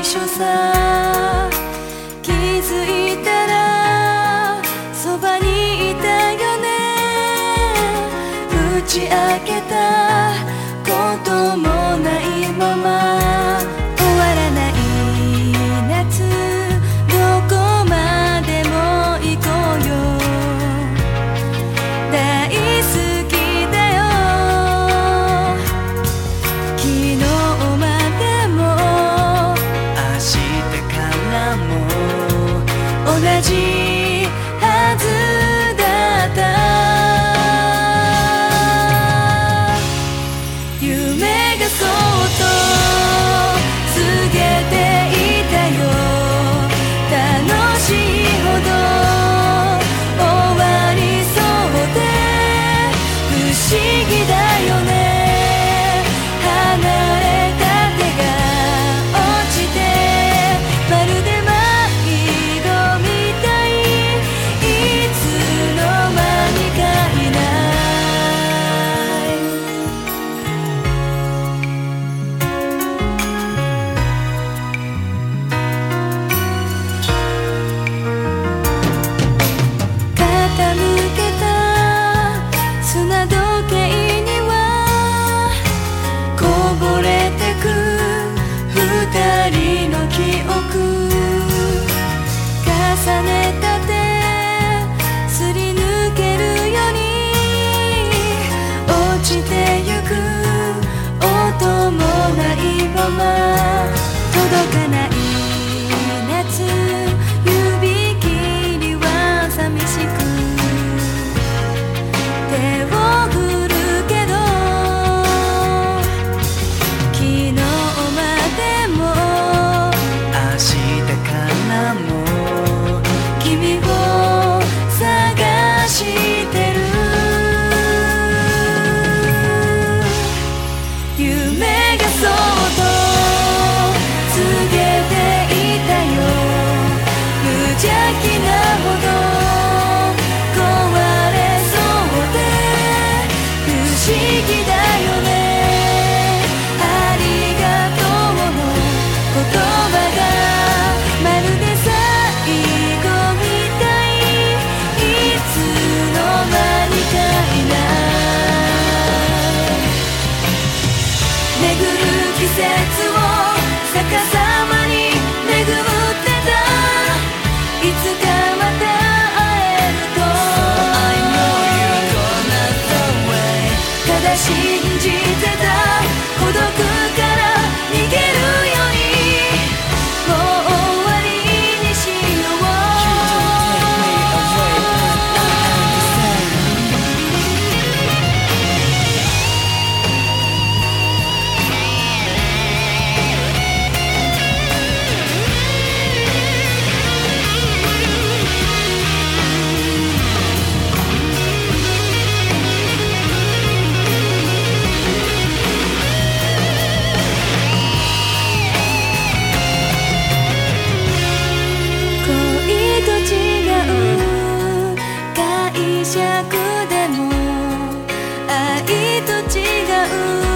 緒さ。気づいたらそばにいたよね。打ち明けたこともないまま終わらない夏、どこまでも行こうよ。大好きだよ。昨日までも明日からも同じはずだった。夢がそっと告げていたよ。楽しいほど終わりそうで不思議だよね。離れた手が落ちてまるで迷子みたい。いつの間にかいない。傾けた砂時計にはこぼれてく二人の記憶。重ねた手すり抜けるように落ちてゆく音もないまま届かない夏、指切りは寂しく手を振るけど昨日までも明日からも君を探してる。夢がそっと告げていたよ。無邪気なほど壊れそうで不思議だよね。ありがとうの言葉がまるで最後みたい。いつの間にかいない。巡る季節を逆さまに巡ってた。いつかまた会えると So I know you're gonna the way ただ信じてた孤独から逃げるようにもう終わりにしよう。 恋と違う解釈でも愛と違う